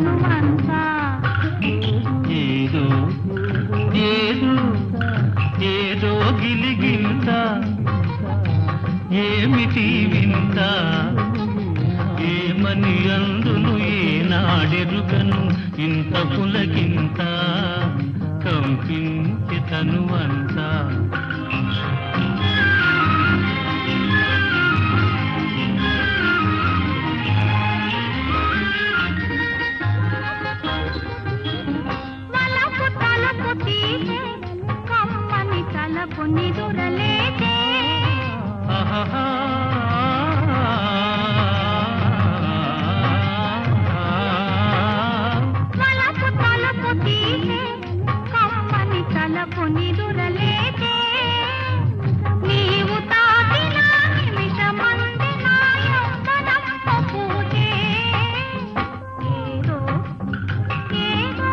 తనువంతా ఏదో ఏదో ఏదో గిలిగింత ఏమిటి వింత ఏమని అందును ఏనాడెరుగను ఇంత పులకింత కంపించి తనువంతా వలపు తలుపు తీసే కమ్మని తలపు నిదురలేదే ఆహాహా వలపు తలుపు తీసే కమ్మని తలపు నిదురలేదే నీవు తాకిన నిమిషమంది నా యవ్వనపు పూజే ఏదో ఏదో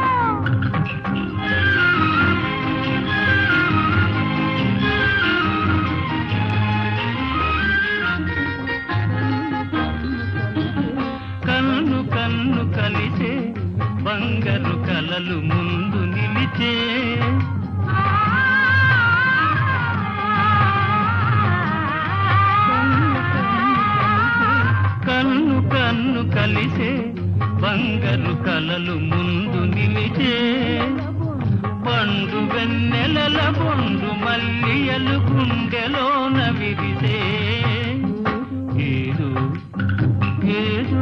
కన్ను కన్ను కలిసే బంగారు కలలు ముందు నిలిచే కన్ను కన్ను కలిసే బంగారు కలలు ముందు నిలిచే పండు వెన్నెలల బొండు మల్లియలు గుండెలోన విరిసే ఏదో ఏదో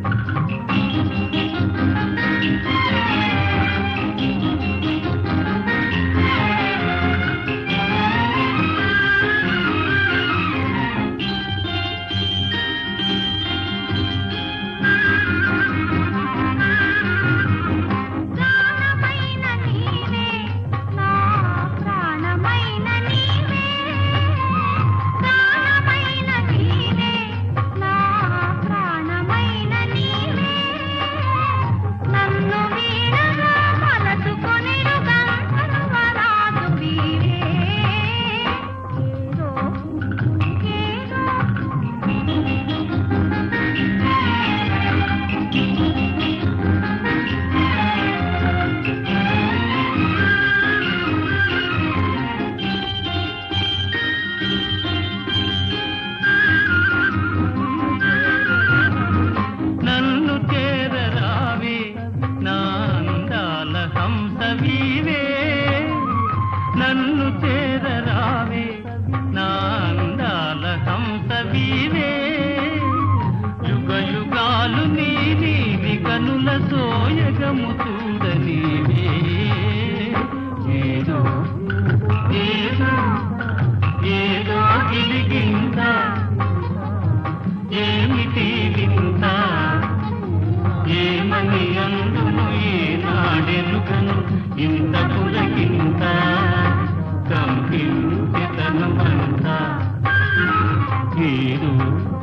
ప్రాణమైన నీవే నా ప్రాణమైన నీవే ప్రాణమైన నీవే నా ప్రాణమైన నీవే నన్ను వీడగా మలచుకొనిడు గంధర్వరాజు వీరే ఏదో నన్ను చేరరావే నా అందాల హంసవీవే నన్ను చేరరావే నా అందాల హంసవీవే యుగ యుగాలు నీ నీలి కనుల సోయగము చూడనీవే ఏదో ఏదో ఏదో గిలిగింత ఏమిటి వింత ఏమని అందును ఏనాడెరుగను ఇంత పులకింత కంపించి తనువంతా ఏదో